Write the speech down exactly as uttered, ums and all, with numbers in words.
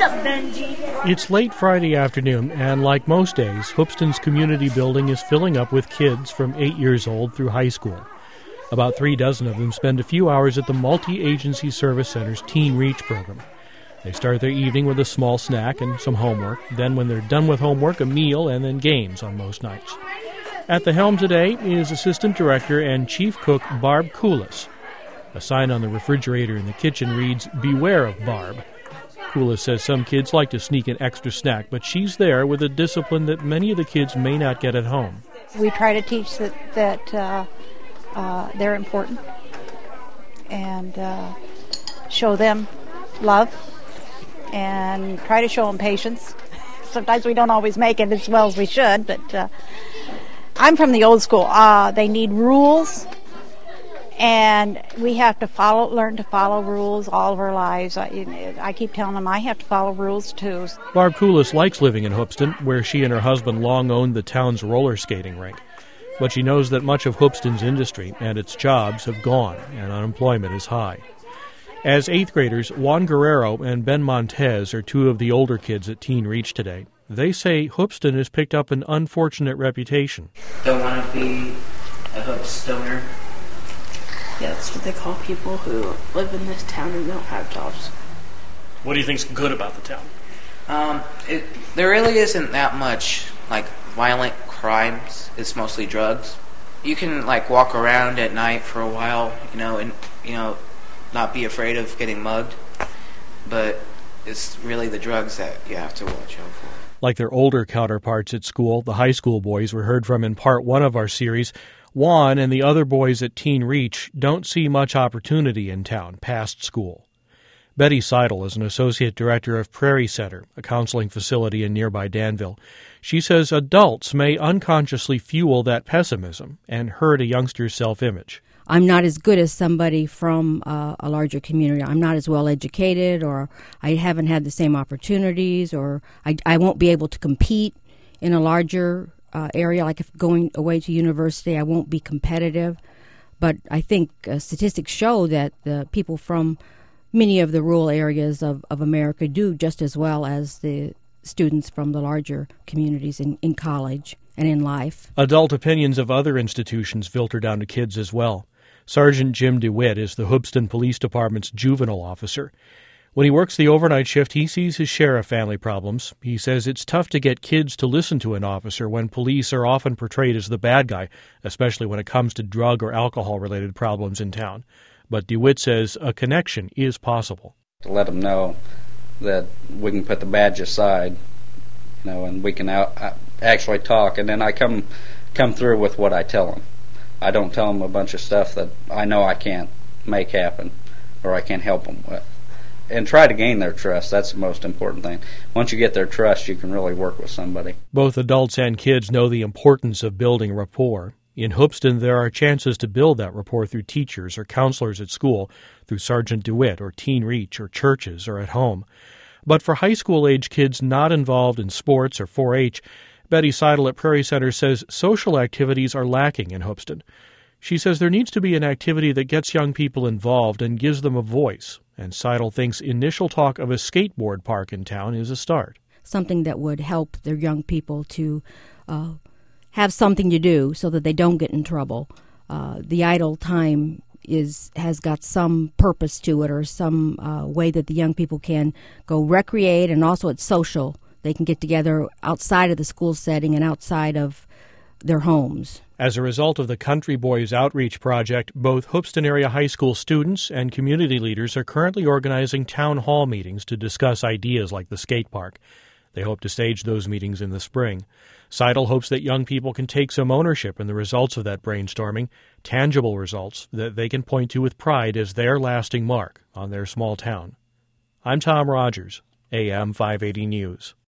up, Benji? It's late Friday afternoon, and like most days, Hoopeston's community building is filling up with kids from eight years old through high school. About three dozen of them spend a few hours at the Multi-Agency Service Center's Teen Reach program. They start their evening with a small snack and some homework. Then when they're done with homework, a meal and then games on most nights. At the helm today is Assistant Director and Chief Cook Barb Koulis. A sign on the refrigerator in the kitchen reads, "Beware of Barb." Koulis says some kids like to sneak an extra snack, but she's there with a discipline that many of the kids may not get at home. We try to teach that, that uh, uh, they're important and uh, show them love and try to show them patience. Sometimes we don't always make it as well as we should, but uh, I'm from the old school. Uh, they need rules. And we have to follow, learn to follow rules all of our lives. I, I keep telling them I have to follow rules too. Barb Koulis likes living in Hoopeston, where she and her husband long owned the town's roller skating rink. But she knows that much of Hoopeston's industry and its jobs have gone, and unemployment is high. As eighth graders, Juan Guerrero and Ben Montez are two of the older kids at Teen Reach today. They say Hoopeston has picked up an unfortunate reputation. Don't want to be a Hoopstoner. Yeah, that's what they call people who live in this town and don't have jobs. What do you think's good about the town? Um, it, there really isn't that much, like, violent crimes. It's mostly drugs. You can, like, walk around at night for a while, you know, and, you know, not be afraid of getting mugged. But it's really the drugs that you have to watch out for. Like their older counterparts at school, the high school boys were heard from in part one of our series. Juan and the other boys at Teen Reach don't see much opportunity in town past school. Betty Seidel is an associate director of Prairie Center, a counseling facility in nearby Danville. She says adults may unconsciously fuel that pessimism and hurt a youngster's self-image. I'm not as good as somebody from uh, a larger community. I'm not as well educated, or I haven't had the same opportunities, or I, I won't be able to compete in a larger Uh, area. Like if going away to university, I won't be competitive. But I think uh, statistics show that the people from many of the rural areas of, of America do just as well as the students from the larger communities in, in college and in life. Adult opinions of other institutions filter down to kids as well. Sergeant Jim DeWitt is the Hoopeston Police Department's juvenile officer. When he works the overnight shift, he sees his share of family problems. He says it's tough to get kids to listen to an officer when police are often portrayed as the bad guy, especially when it comes to drug or alcohol-related problems in town. But DeWitt says a connection is possible. To let them know that we can put the badge aside, you know, and we can out, actually talk, and then I come come through with what I tell them. I don't tell them a bunch of stuff that I know I can't make happen or I can't help them with. And try to gain their trust. That's the most important thing. Once you get their trust, you can really work with somebody. Both adults and kids know the importance of building rapport. In Hoopeston, there are chances to build that rapport through teachers or counselors at school, through Sergeant DeWitt or Teen Reach or churches or at home. But for high school-age kids not involved in sports or four H, Betty Seidel at Prairie Center says social activities are lacking in Hoopeston. She says there needs to be an activity that gets young people involved and gives them a voice. And Seidel thinks initial talk of a skateboard park in town is a start. Something that would help their young people to uh, have something to do so that they don't get in trouble. Uh, the idle time is has got some purpose to it, or some uh, way that the young people can go recreate, and also it's social. They can get together outside of the school setting and outside of their homes. As a result of the Country Boys Outreach Project, both Hoopeston area high school students and community leaders are currently organizing town hall meetings to discuss ideas like the skate park. They hope to stage those meetings in the spring. Seidel hopes that young people can take some ownership in the results of that brainstorming, tangible results that they can point to with pride as their lasting mark on their small town. I'm Tom Rogers, A M five eighty News.